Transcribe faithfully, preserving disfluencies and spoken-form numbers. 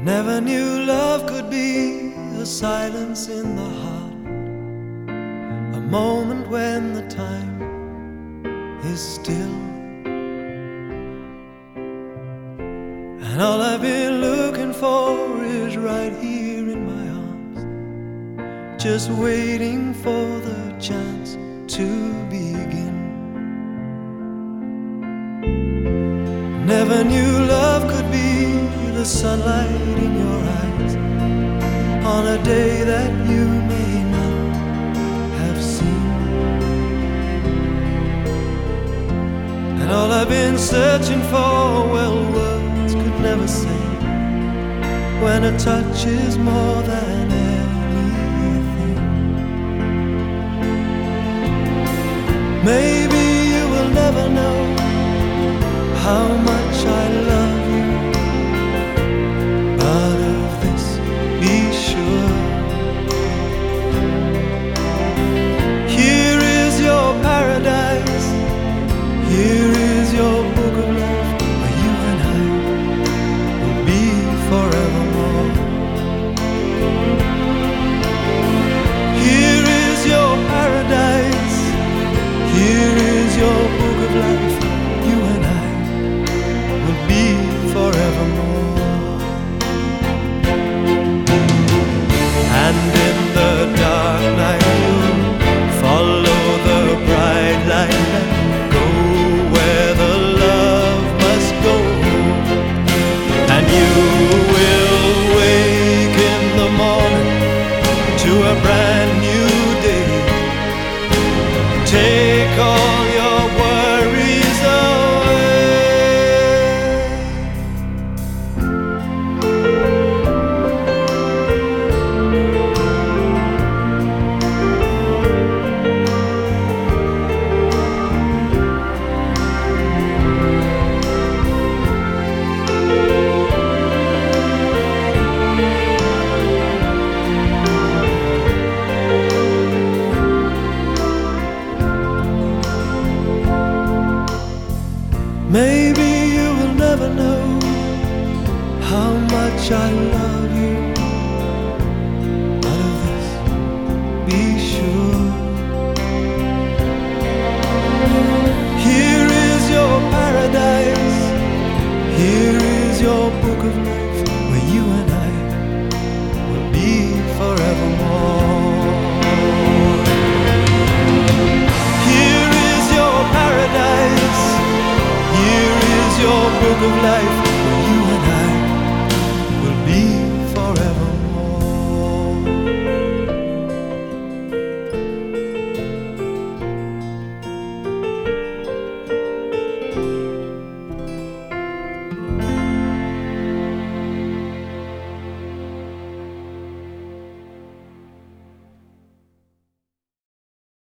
Never knew love could be a silence in the heart, a moment when the time is still. And all I've been looking for is right here in my arms, just waiting for the chance to begin. Never knew love could be the sunlight in your eyes on a day that you may not have seen. And all I've been searching for, well, words could never say, when a touch is more than anything. Maybe you will never know how much I love you, but of this be sure. Here is your paradise, here is your book of life, where you and I will be forevermore. Here is your paradise, here is your book of life, you and I will be forevermore. And in the dark night you'll follow the bright light and go where the love must go. And you will wake in the morning to a brand new day. Take all your worries away. Maybe you will never know how much I love you, but of this be sure. Here is your paradise, here is your book of life, where you and I will be forevermore. Here is your paradise, here is your book of life,